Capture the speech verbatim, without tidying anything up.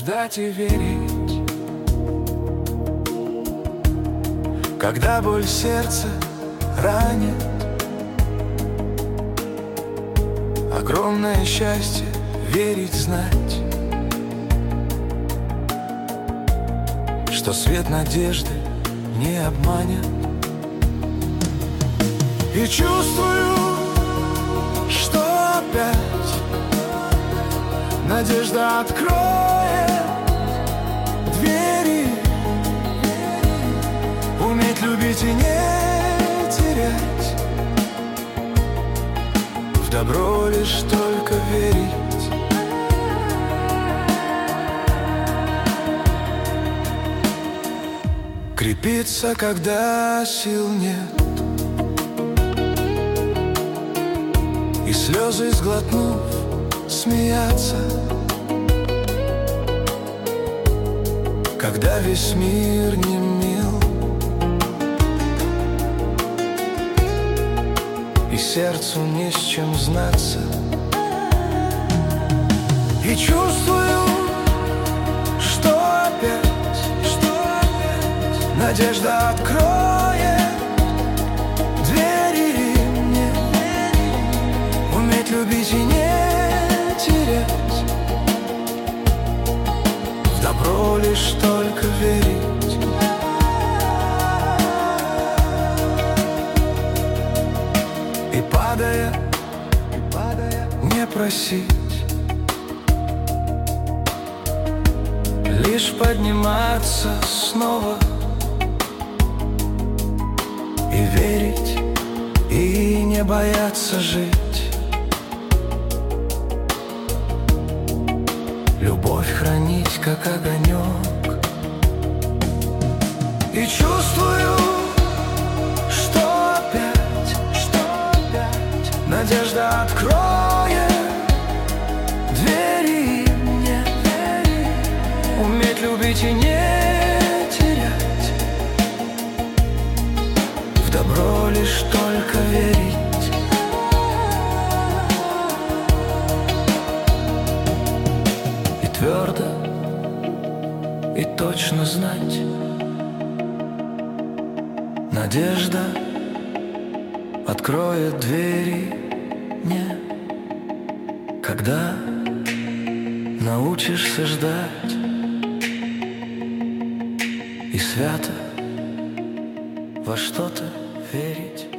ждать и верить. Когда боль сердца ранит, огромное счастье верить, знать, что свет надежды не обманет. И чувствую, что опять надежда откроет двери. Уметь любить и не терять, в добро лишь только верить. Крепиться, когда сил нет, и слезы сглотнув, смеяться, когда весь мир не мил, и сердцу не с чем знаться. И чувствую, что опять, что опять надежда откроет двери мне. Уметь любить и не терять, в добро лишь только верить. И падая, и падая, не просить, лишь подниматься снова и верить, и не бояться жить. Любовь хранить, как огонек. И чувствую, что опять, что опять надежда откроет двери мне. Уметь любить и не терять, в добро лишь только верить. И твердо и точно знать, надежда откроет двери мне, когда научишься ждать и свято во что-то верить.